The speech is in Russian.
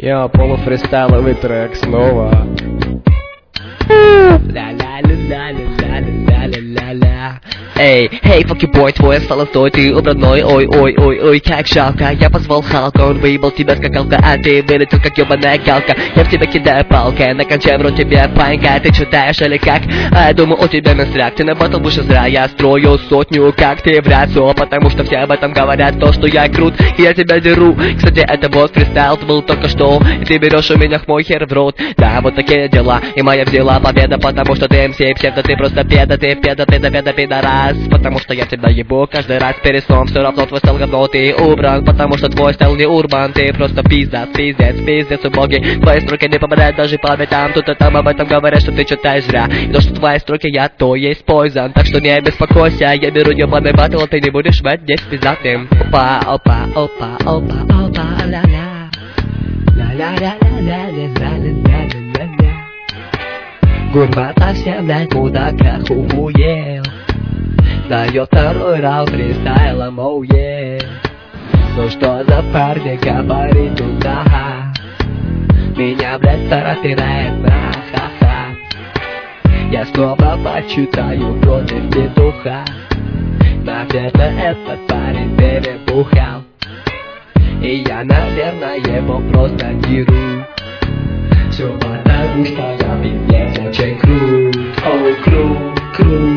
Я полуфристайловый трек снова. Ля-ля-ля-ля-ля-ля-ля-ля-ля. Эй, эй, факи бой, твой солостой, ты убранной, ой-ой-ой-ой, как жалко. Я позвал Халка, он выебал тебя скакалка, а ты вылетел как ёбаная галка. Я в тебя кидаю палкой, на конче в рот тебе панька. Ты читаешь или как? А я думаю, у тебя настряк. Ты на батл будешь зря, я строю сотню, как ты врать. Все, потому что все об этом говорят, то, что я крут, и я тебя деру. Кстати, это босс фристайл, ты был только что, и ты берешь у меня мой хер в рот. Да, вот такие дела, и моя взяла победа, потому что ты МС, псевдо, ты просто педа, ты педа, пидорас. Потому что я тебя ебу каждый раз перед сном. Все равно твой стайл говно, ты убран. Потому что твой стайл не урбан. Ты просто пиздец, пиздец, убогий. Твои строки не попадают даже по битам. Тут и там об этом говорят, что ты читаешь зря. И то, что твои строки я, то есть пойзан. Так что не беспокойся, я беру ебаный батл, ты не будешь в здесь пиздатым. Опа, опа, опа, опа, опа, ля-ля. Ля-ля-ля-ля-ля-ля-ля-ля-ля-ля. Гурба совсем, блядь, мудака хуел. Дает второй раунд фристайлом, оу е. Ну что за парни, говорит тут, ага. Меня, блядь, царапинает на ха-ха. Я снова почитаю против петуха. Наверное, этот парень перебухал. И я, наверное, его просто деру. Все потому, что я пиздец очень крут. Оу, крут, крут.